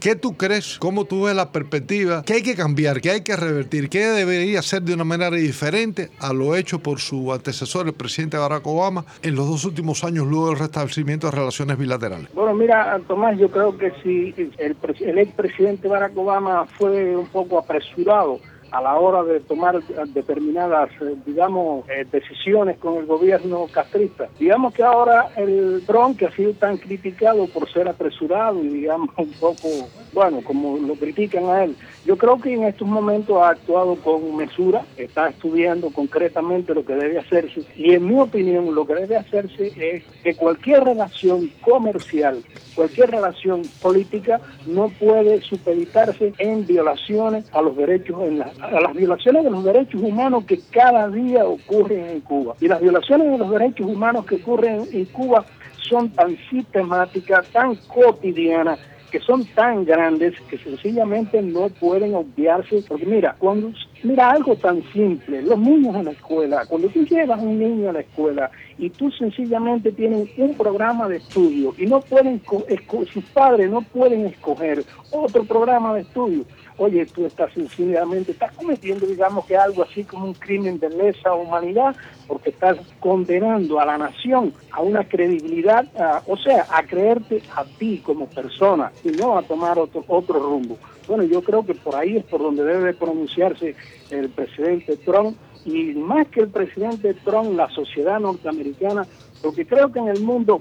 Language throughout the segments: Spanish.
¿Qué tú crees? ¿Cómo tú ves la perspectiva? ¿Qué hay que cambiar? ¿Qué hay que revertir? ¿Qué debería ser de una manera diferente a lo hecho por su antecesor, el presidente Barack Obama, en los 2 últimos años luego del restablecimiento de relaciones bilaterales? Bueno, mira, Tomás, yo creo que si el expresidente Barack Obama fue un poco apresurado a la hora de tomar determinadas, digamos, decisiones con el gobierno castrista. Digamos que ahora el Trump, que ha sido tan criticado por ser apresurado y, digamos, un poco, bueno, como lo critican a él, yo creo que en estos momentos ha actuado con mesura, está estudiando concretamente lo que debe hacerse, y en mi opinión lo que debe hacerse es que cualquier relación comercial, cualquier relación política no puede supeditarse en violaciones a los derechos, a las violaciones de los derechos humanos que cada día ocurren en Cuba. Y las violaciones de los derechos humanos que ocurren en Cuba son tan sistemáticas, tan cotidianas, que son tan grandes que sencillamente no pueden obviarse. Porque mira algo tan simple, los niños en la escuela, cuando tú llevas a un niño a la escuela y tú sencillamente tienes un programa de estudio y no pueden, sus padres no pueden escoger otro programa de estudio, oye, tú estás sencillamente, estás cometiendo, digamos, que algo así como un crimen de lesa humanidad, porque estás condenando a la nación a una credibilidad, a creerte a ti como persona y no a tomar otro rumbo. Bueno, yo creo que por ahí es por donde debe pronunciarse el presidente Trump, y más que el presidente Trump, la sociedad norteamericana, porque creo que en el mundo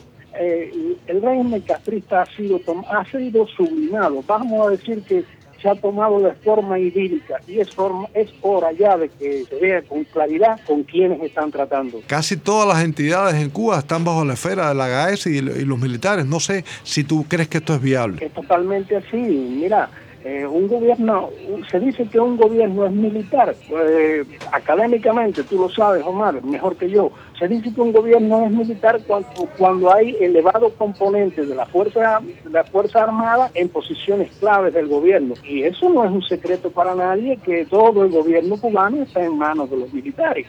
el régimen castrista ha sido sublimado. Vamos a decir que se ha tomado de forma idílica y es hora ya de que se vea con claridad con quiénes están tratando. Casi todas las entidades en Cuba están bajo la esfera de la GAES y los militares. No sé si tú crees que esto es viable. Es totalmente así. Mira, un gobierno, se dice que un gobierno es militar. Académicamente, tú lo sabes, Omar, mejor que yo, se dice que un gobierno es militar cuando hay elevados componentes de la Fuerza Armada en posiciones claves del gobierno. Y eso no es un secreto para nadie, que todo el gobierno cubano está en manos de los militares.